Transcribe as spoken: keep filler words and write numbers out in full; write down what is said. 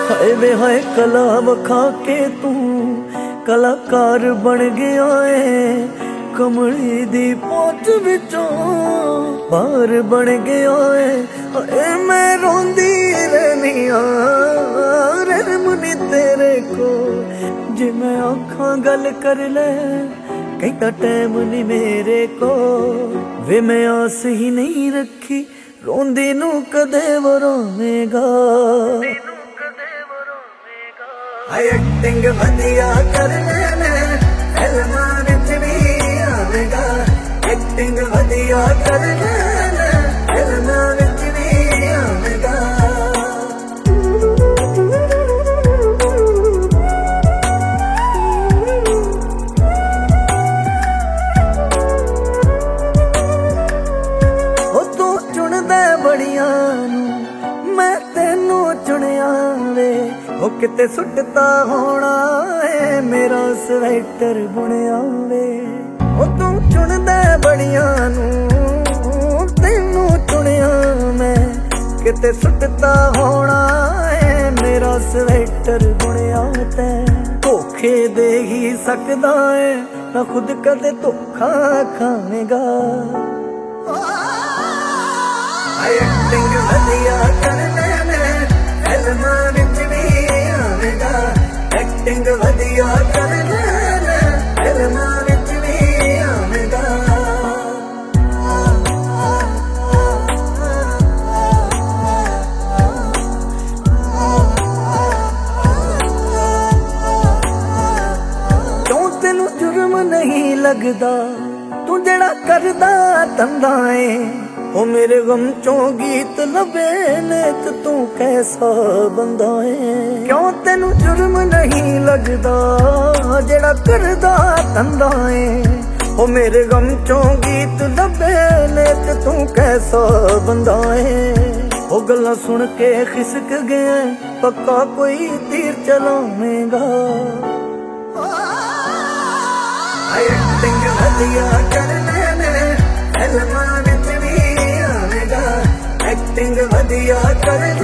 हाय वे हाय कला वखा के तू कलाकार बन गया है। कमली दी पहुंच विचों बाहर बन गया है। हाय मैं रोंदी रहनी रहमनी तेरे को। जे मैं आखां गल कर ले कहता टाइम नहीं मेरे को। वे मैं आस ही नहीं रखी रोंदी नू कदे वरोवेगा। हाय एक्टिंग वधिया कर ले फिल्मां विच भी आवेगा। एक्टिंग वधिया कर ले फिल्मां विच भी आवेगा। ओ तू चुनदा बड़ियां नू मैं तेनू चुनिया वे। ओ किते सुटता होना है मेरा स्वेटर बुनिया वे। ओ तू चुनदा बड़ियां नू तेनू चुनिया मैं। किते सुटता होना है मेरा स्वेटर बुनिया तै। धोखे दे ही सकदा है ना खुद कदे धोखा खावेगा। एक्टिंग वधिया कर ले फिल्मां विच भी आवेगा। एक्टिंग वधिया कर ले फिल्मां विच भी आवेगा। क्यों तेनू जुर्म नहीं लगदा तू जेड़ा करदा धंधा है। ओ मेरे गम चों गीत लबे ने ते तू कैसा बंदा है। क्यों तेनू जुर्म नहीं लगदा जेड़ा करदा धंधा है। ओ मेरे गम चों गीत लबे ने ते तू कैसा बंदा है। ओ गल्लां सुन के खिसक गया पक्का कोई तीर चलावेगा। एक्टिंग वधिया कर ले फिल्मां विच भी आवेगा। एक्टिंग वधिया कर